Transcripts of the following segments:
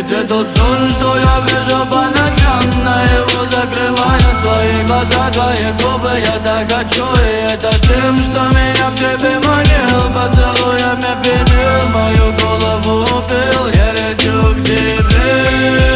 Это тот сон, что я вижу по ночам, на его закрывая свои глаза, твои губы я так хочу. И это тем, что меня к тебе манил, поцелуями пенил, мою голову убил. Я лечу к тебе.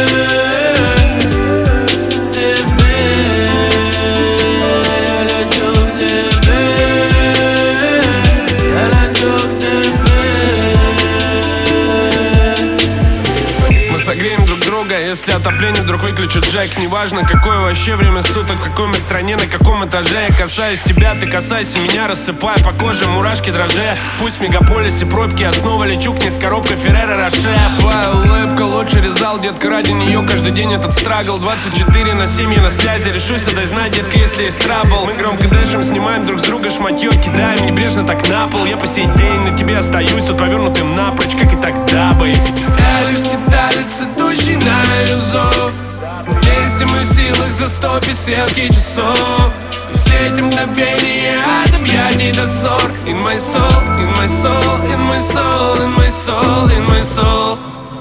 Согреем друг друга, если отопление вдруг выключит Джек. Неважно, какое вообще время суток, в какой мы стране, на каком этаже. Я касаюсь тебя, ты касайся меня, рассыпая по коже мурашки дрожжи. Пусть в мегаполисе пробки, я снова лечу к ней с коробкой Ферреро Роше. Твоя улыбка лучше резал, детка, ради нее каждый день этот страгл. 24/7 я на связи, решусь отдай знать, детка, если есть трабл. Мы громко дышим, снимаем друг с друга шматье, кидаем небрежно так на пол. Я по сей день на тебе остаюсь, тут повернутым напрочь, как и тогда, бэй. Я лишь скиталец, идущий на ее зов. Вместе мы в силах застопить стрелки часов. Все эти мгновения от объятий до ссор. In my soul, in my soul, in my soul, in my soul, in my soul.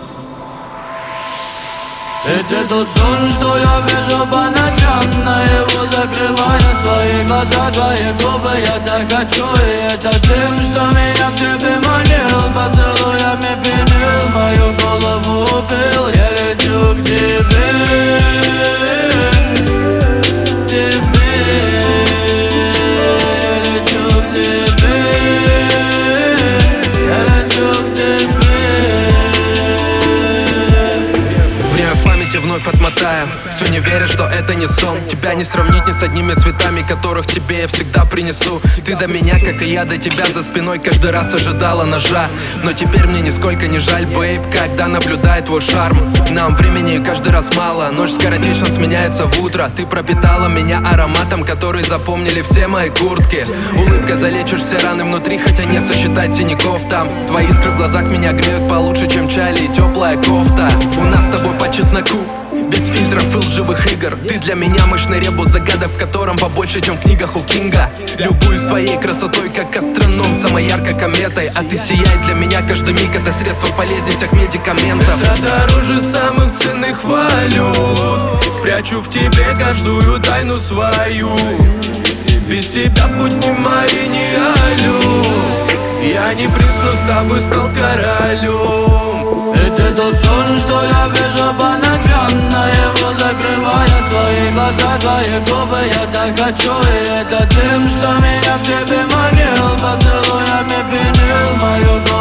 Это тот сон, что я вижу по ночам, на его закрывая свои глаза, твои губы я так хочу. И это тем, что меня к тебе манил, поцелуями пенил, мою голову убил. Я лечу к тебе, тебе. Я лечу к тебе, я лечу к тебе. Вновь отмотаем, все не веря, что это не сон. Тебя не сравнить ни с одними цветами, которых тебе я всегда принесу. Ты до меня, как и я до тебя, за спиной каждый раз ожидала ножа. Но теперь мне нисколько не жаль, бейб, когда наблюдаю твой шарм. Нам времени каждый раз мало, ночь скоротечно сменяется в утро. Ты пропитала меня ароматом, который запомнили все мои куртки. Улыбка залечишь все раны внутри, хотя не сосчитать синяков там. Твои искры в глазах меня греют получше, чем чали и теплая кофта. У нас с тобой по чесноку, без фильтров и лживых игр. Ты для меня мощный ребус загадок, в котором побольше, чем в книгах у Кинга. Любуюсь твоей красотой, как астроном, самой яркой кометой. А ты сияй для меня каждый миг, это средство полезнее всех медикаментов. Это дороже самых ценных валют. Спрячу в тебе каждую тайну свою. Без тебя путь не мои, не алю. Я не принц, но с тобой стал королем. Это тот сон, что я вижу по ночам, на его закрывая свои глаза, твои губы я так хочу. И это тем, что меня к тебе манил, поцелуями пенил, мою голову